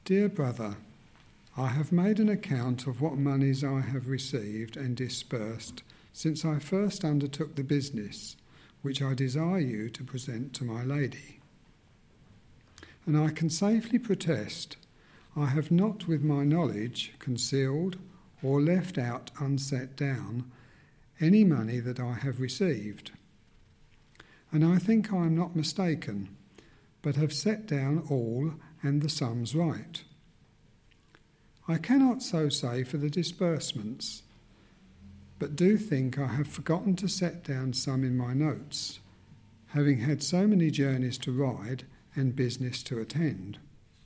Dear brother, I have made an account of what monies I have received and disbursed since I first undertook the business, which I desire you to present to my lady. And I can safely protest, I have not with my knowledge concealed or left out unset down any money that I have received. And I think I am not mistaken, but have set down all and the sums right. I cannot so say for the disbursements, but do think I have forgotten to set down some in my notes, having had so many journeys to ride and business to attend.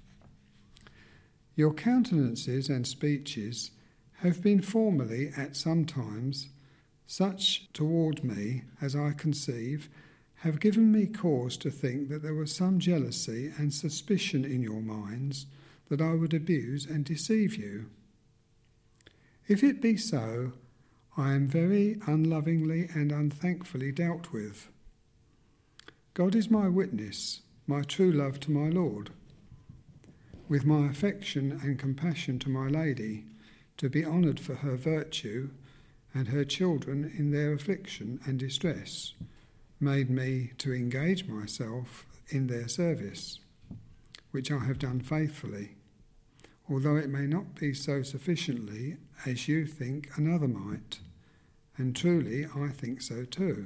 Your countenances and speeches have been formerly at some times such toward me as I conceive have given me cause to think that there was some jealousy and suspicion in your minds that I would abuse and deceive you. If it be so, I am very unlovingly and unthankfully dealt with. God is my witness, my true love to my Lord, with my affection and compassion to my lady, to be honoured for her virtue and her children in their affliction and distress, made me to engage myself in their service, which I have done faithfully, although it may not be so sufficiently as you think another might, and truly I think so too.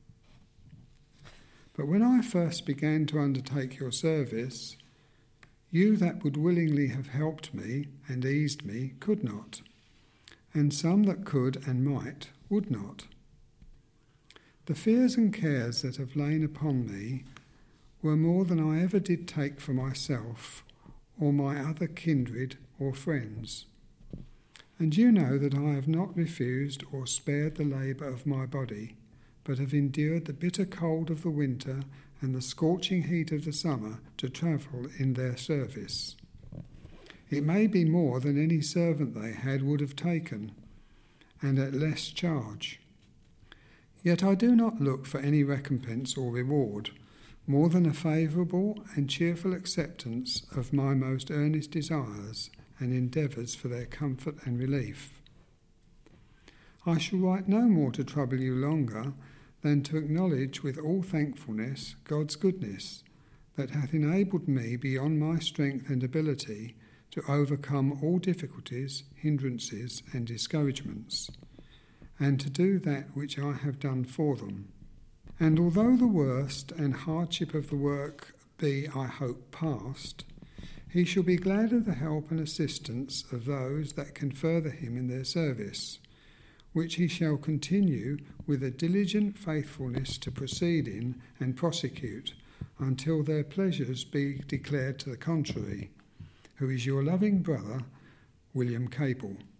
But when I first began to undertake your service, you that would willingly have helped me and eased me could not, and some that could and might would not. The fears and cares that have lain upon me were more than I ever did take for myself or my other kindred or friends. And you know that I have not refused or spared the labour of my body, but have endured the bitter cold of the winter and the scorching heat of the summer to travel in their service. It may be more than any servant they had would have taken, and at less charge. Yet I do not look for any recompense or reward, more than a favourable and cheerful acceptance of my most earnest desires and endeavours for their comfort and relief. I shall write no more to trouble you longer than to acknowledge with all thankfulness God's goodness, that hath enabled me beyond my strength and ability to overcome all difficulties, hindrances, and discouragements, and to do that which I have done for them. And although the worst and hardship of the work be, I hope, past, he shall be glad of the help and assistance of those that can further him in their service, which he shall continue with a diligent faithfulness to proceed in and prosecute until their pleasures be declared to the contrary, who is your loving brother, William Cable.